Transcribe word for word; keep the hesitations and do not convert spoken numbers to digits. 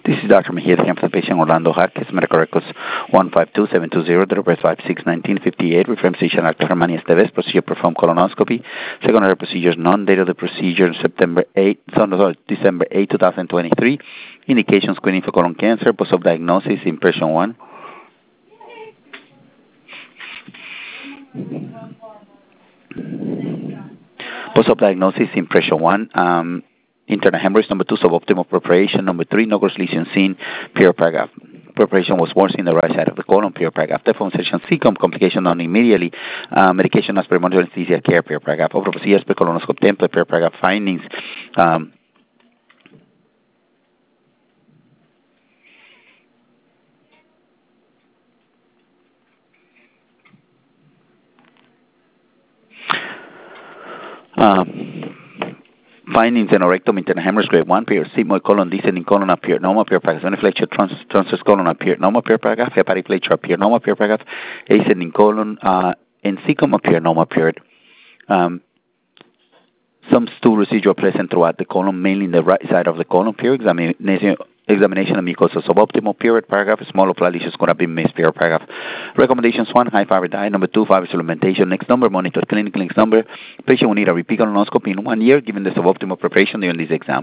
This is Doctor Mejia, the for the patient Orlando Jaques, medical records one five two seven two zero, date of birth five six nineteen fifty-eight, reference physician Doctor Germani Esteves, procedure performed colonoscopy, secondary procedures, non-date of the procedure, September eighth, sorry, December eighth, twenty twenty-three, indication screening for colon cancer, post-op diagnosis, impression one. Post-op diagnosis, impression one. Um, internal hemorrhage. Number two, suboptimal preparation. Number three, no gross lesion seen. Pure paragraph. Preparation was worse in the right side of the colon. Pure paragraph. Deform session secum. Complication non immediately. Uh, medication as per monitor anesthesia care. Pure paragraph. Over procedures per colonoscope template. Pure paragraph findings. Um, um, Findings in rectum, internal hemorrhage, grade one, period, sigmoid colon, descending colon, appeared normal, pure paragraph, veniflexion, trans, transverse colon, appeared normal, pure paragraph, hepatic flexure, appeared normal, pure paragraph, ascending colon, uh, and cecum, appeared normal, period. Um, some stool residual present throughout the colon, mainly in the right side of the colon, period, examination, examination of mucosa suboptimal, period, paragraph, small local lesions could have been missed, period, paragraph. Recommendations, one, high fiber diet, number two, fiber supplementation, next number, monitor clinical, next number, patient will need a repeat colonoscopy in one year, given the suboptimal preparation during this exam.